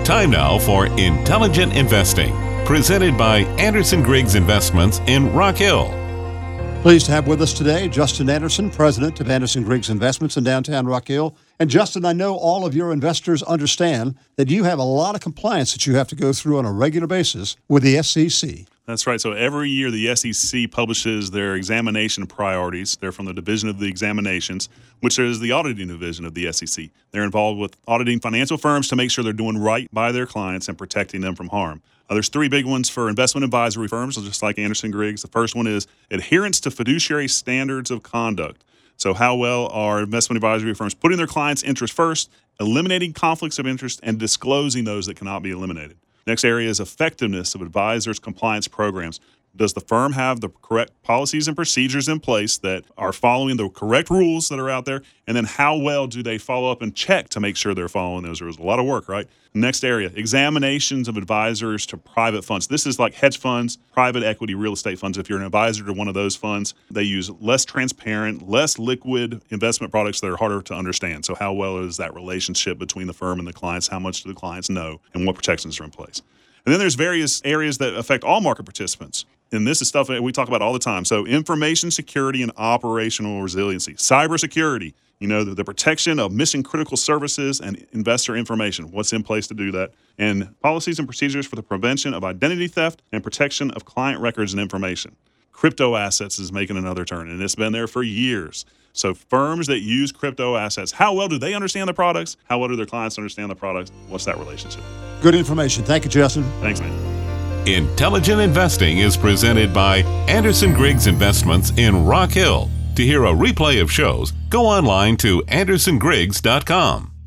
Time now for Intelligent Investing, presented by Anderson Griggs Investments in Rock Hill. Pleased to have with us today Justin Anderson, president of Anderson Griggs Investments in downtown Rock Hill. And Justin, I know all of your investors understand that you have a lot of compliance that you have to go through on a regular basis with the SEC. That's right. So every year the SEC publishes their examination priorities. They're from the Division of the Examinations, which is the auditing division of the SEC. They're involved with auditing financial firms to make sure they're doing right by their clients and protecting them from harm. There's three big ones for investment advisory firms, just like Anderson Griggs. The first one is adherence to fiduciary standards of conduct. So how well are investment advisory firms putting their clients' interests first, eliminating conflicts of interest, and disclosing those that cannot be eliminated? Next area is effectiveness of advisors' compliance programs. Does the firm have the correct policies and procedures in place that are following the correct rules that are out there? And then how well do they follow up and check to make sure they're following those rules? A lot of work, right? Next area, examinations of advisors to private funds. This is like hedge funds, private equity, real estate funds. If you're an advisor to one of those funds, they use less transparent, less liquid investment products that are harder to understand. So how well is that relationship between the firm and the clients? How much do the clients know? And what protections are in place? And then there's various areas that affect all market participants. And this is stuff that we talk about all the time. So information security and operational resiliency, cybersecurity, the protection of mission critical services and investor information. What's in place to do that? And policies and procedures for the prevention of identity theft and protection of client records and information. Crypto assets is making another turn, and it's been there for years. So firms that use crypto assets, how well do they understand the products? How well do their clients understand the products? What's that relationship? Good information. Thank you, Justin. Thanks, man. Intelligent Investing is presented by Anderson Griggs Investments in Rock Hill. To hear a replay of shows, go online to andersongriggs.com.